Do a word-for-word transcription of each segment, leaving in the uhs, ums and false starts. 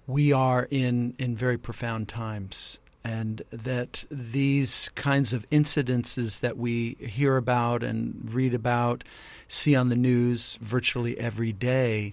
we are in, in very profound times, and that these kinds of incidences that we hear about and read about, see on the news virtually every day,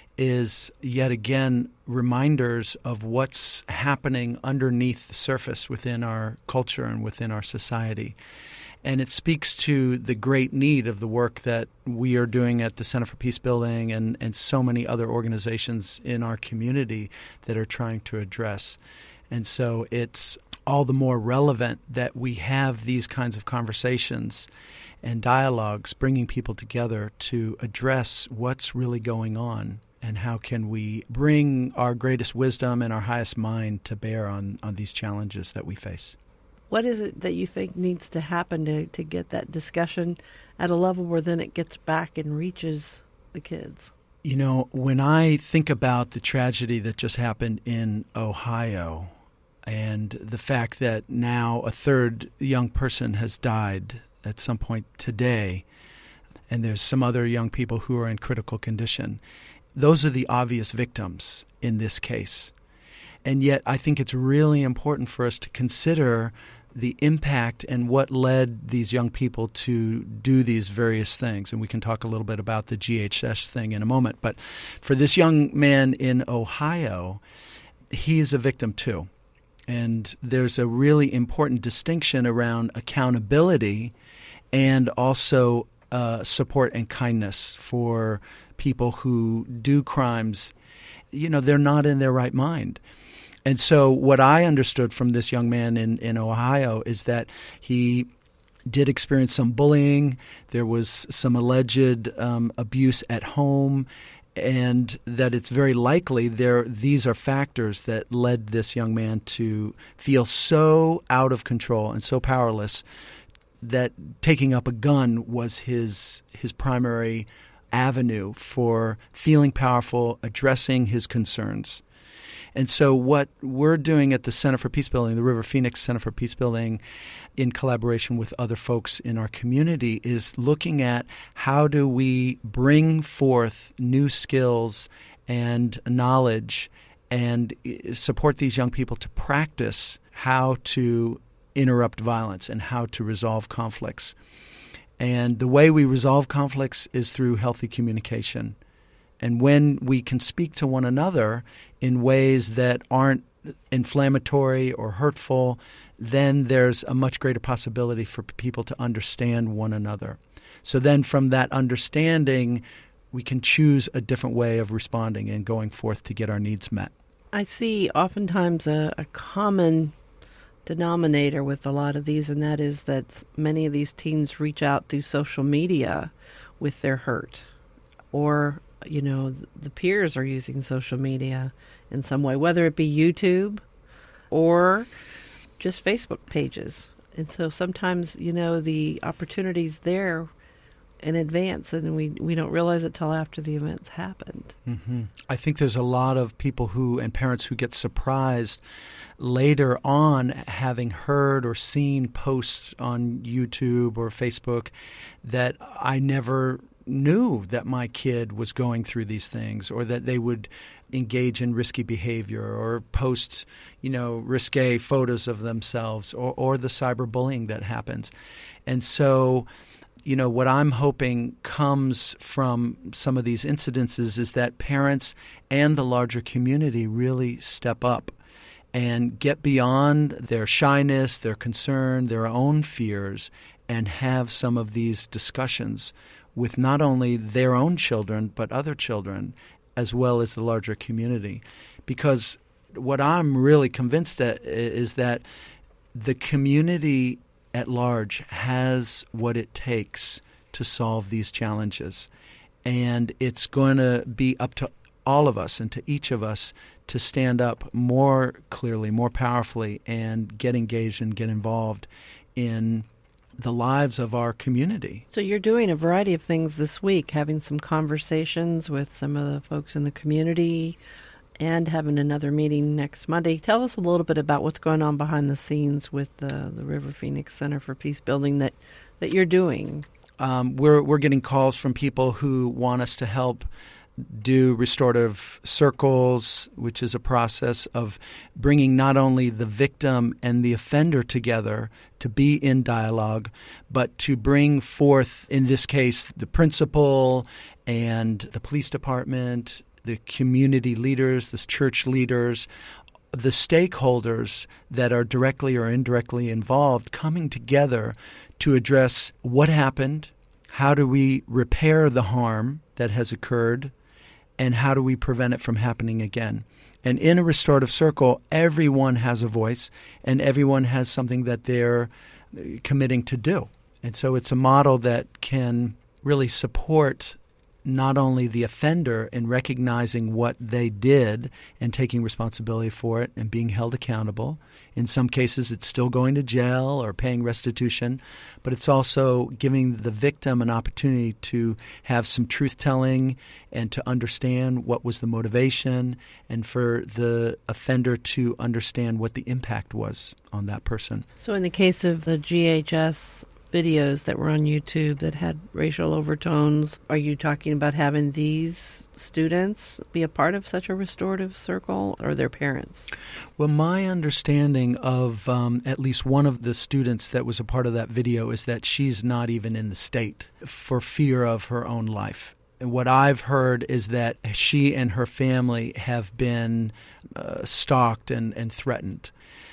is yet again reminders of what's happening underneath the surface within our culture and within our society. And it speaks to the great need of the work that we are doing at the Center for Peace Building and, and so many other organizations in our community that are trying to address. And so it's all the more relevant that we have these kinds of conversations and dialogues, bringing people together to address what's really going on and how can we bring our greatest wisdom and our highest mind to bear on, on these challenges that we face. What is it that you think needs to happen to, to get that discussion at a level where then it gets back and reaches the kids? You know, when I think about the tragedy that just happened in Ohio and the fact that now a third young person has died at some point today, and there's some other young people who are in critical condition, those are the obvious victims in this case. And yet I think it's really important for us to consider the impact and what led these young people to do these various things. And we can talk a little bit about the G H S thing in a moment. But for this young man in Ohio, he is a victim too. And there's a really important distinction around accountability and also uh, support and kindness for people who do crimes. You know, they're not in their right mind. And so what I understood from this young man in, in Ohio is that he did experience some bullying. There was some alleged um, abuse at home, and that it's very likely there these are factors that led this young man to feel so out of control and so powerless that taking up a gun was his his primary avenue for feeling powerful, addressing his concerns. And so what we're doing at the Center for Peace Building, the River Phoenix Center for Peace Building, in collaboration with other folks in our community, is looking at how do we bring forth new skills and knowledge and support these young people to practice how to interrupt violence and how to resolve conflicts. And the way we resolve conflicts is through healthy communication. And when we can speak to one another in ways that aren't inflammatory or hurtful, then there's a much greater possibility for people to understand one another. So then from that understanding, we can choose a different way of responding and going forth to get our needs met. I see oftentimes a, a common denominator with a lot of these, and that is that many of these teens reach out through social media with their hurt, or you know, the peers are using social media in some way, whether it be YouTube or just Facebook pages. And so sometimes, you know, the opportunity's there in advance, and we, we don't realize it till after the event's happened. Mm-hmm. I think there's a lot of people who and parents who get surprised later on having heard or seen posts on YouTube or Facebook that I never knew that my kid was going through these things, or that they would engage in risky behavior or post, you know, risque photos of themselves, or, or the cyberbullying that happens. And so, you know, what I'm hoping comes from some of these incidences is that parents and the larger community really step up and get beyond their shyness, their concern, their own fears, and have some of these discussions with not only their own children, but other children, as well as the larger community. Because what I'm really convinced that is that the community at large has what it takes to solve these challenges. And it's going to be up to all of us and to each of us to stand up more clearly, more powerfully, and get engaged and get involved in the lives of our community. So you're doing a variety of things this week, having some conversations with some of the folks in the community and having another meeting next Monday. Tell us a little bit about what's going on behind the scenes with the, the River Phoenix Center for Peace Building that, that you're doing. Um, we're we're getting calls from people who want us to help do restorative circles, which is a process of bringing not only the victim and the offender together to be in dialogue, but to bring forth, in this case, the principal and the police department, the community leaders, the church leaders, the stakeholders that are directly or indirectly involved coming together to address what happened, how do we repair the harm that has occurred, and how do we prevent it from happening again. And in a restorative circle, everyone has a voice and everyone has something that they're committing to do. And so it's a model that can really support not only the offender in recognizing what they did and taking responsibility for it and being held accountable. In some cases, it's still going to jail or paying restitution, but it's also giving the victim an opportunity to have some truth-telling and to understand what was the motivation, and for the offender to understand what the impact was on that person. So in the case of the G H S videos that were on YouTube that had racial overtones, are you talking about having these students be a part of such a restorative circle, or their parents? Well, my understanding of um, at least one of the students that was a part of that video is that she's not even in the state for fear of her own life. And what I've heard is that she and her family have been uh, stalked and, and threatened.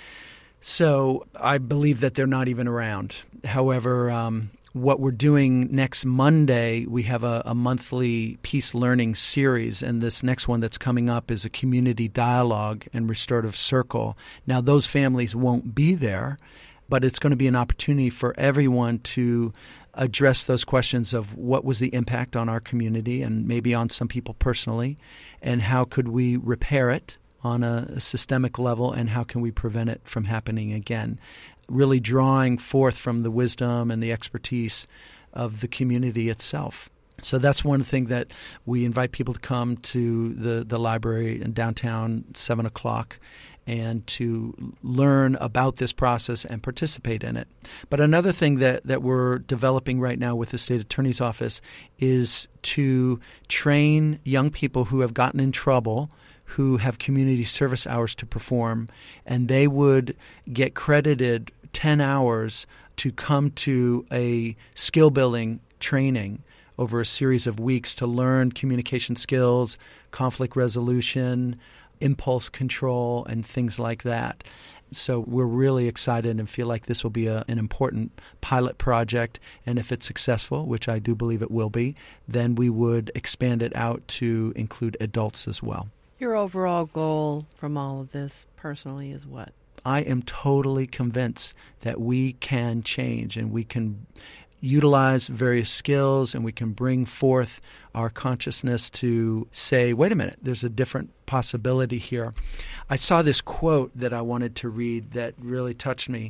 So I believe that they're not even around. However, um, what we're doing next Monday, we have a, a monthly peace learning series, and this next one that's coming up is a community dialogue and restorative circle. Now, those families won't be there, but it's going to be an opportunity for everyone to address those questions of what was the impact on our community and maybe on some people personally, and how could we repair it on a systemic level, and how can we prevent it from happening again? Really drawing forth from the wisdom and the expertise of the community itself. So that's one thing that we invite people to come to the, the library in downtown, seven o'clock, and to learn about this process and participate in it. But another thing that, that we're developing right now with the State Attorney's Office is to train young people who have gotten in trouble, who have community service hours to perform, and they would get credited ten hours to come to a skill building training over a series of weeks to learn communication skills, conflict resolution, impulse control, and things like that. So we're really excited and feel like this will be a, an important pilot project. And if it's successful, which I do believe it will be, then we would expand it out to include adults as well. Your overall goal from all of this personally is what? I am totally convinced that we can change and we can utilize various skills and we can bring forth our consciousness to say, wait a minute, there's a different possibility here. I saw this quote that I wanted to read that really touched me.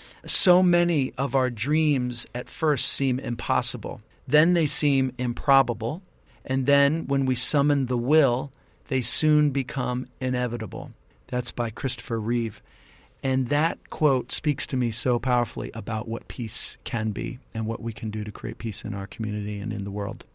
So many of our dreams at first seem impossible. Then they seem improbable. And then when we summon the will, they soon become inevitable. That's by Christopher Reeve. And that quote speaks to me so powerfully about what peace can be and what we can do to create peace in our community and in the world.